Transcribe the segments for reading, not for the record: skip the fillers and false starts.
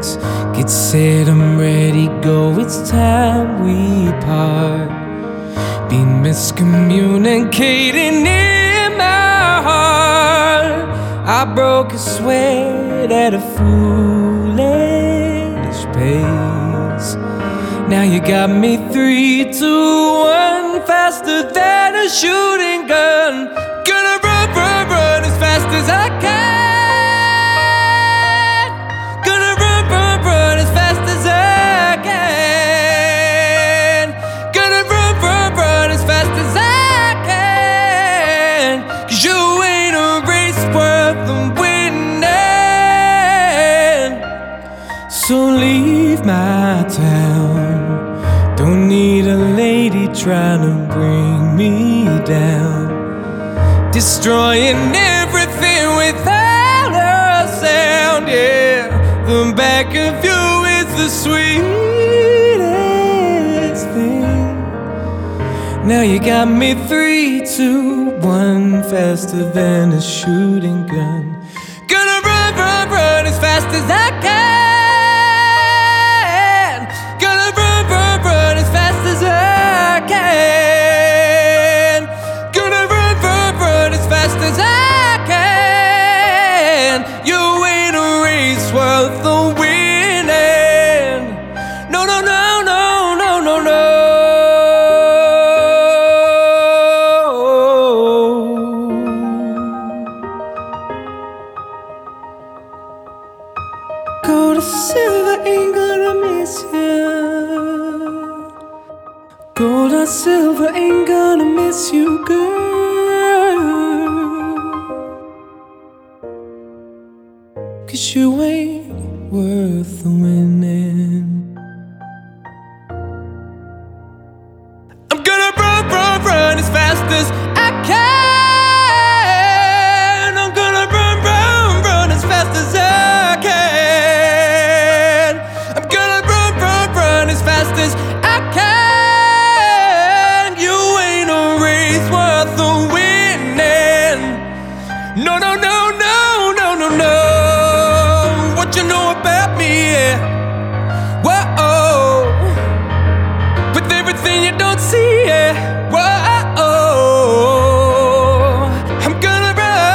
tracks. Get set, I'm ready, go, it's time we part. Been miscommunicating in my heart. I broke a sweat at a foolish pace. Now you got me 3, 2, 1, faster than a shooting gun. Gonna run, run, run as fast as I can. Gonna run, run, run as fast as I can. Gonna run, run, run as fast as I can. 'Cause you ain't a race worth the winning. So leave my town. Don't need a lady trying to bring me down. Destroying everything without a sound, yeah. The back of you is the sweetest thing. Now you got me 3, 2, 1, faster than a shooting gun. Gonna run, run, run as fast as I can. Worth the winning. No, no, no, no, no, no, no. Gold or silver ain't gonna miss you. Gold or silver ain't gonna miss you, girl. 'Cause you ain't worth the winning. I'm gonna run, run, run as fast as I can. I'm gonna run, run, run as fast as I can. I'm gonna run, run, run as fast as I can. You ain't a race worth the winning. No, no, no, no, no, no, no. What you know about me, yeah. Whoa, with everything you don't see, yeah. Whoa, I'm gonna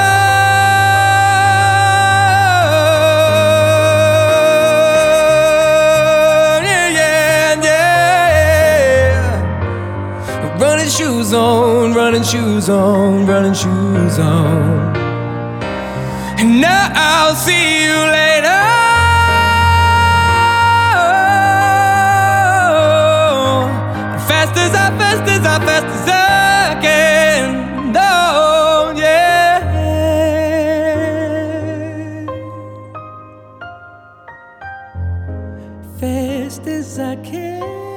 run, yeah, yeah, yeah. Running shoes on, running shoes on, running shoes on. And now I'll see you later. Fast as I can. Oh, yeah. Fast as I can.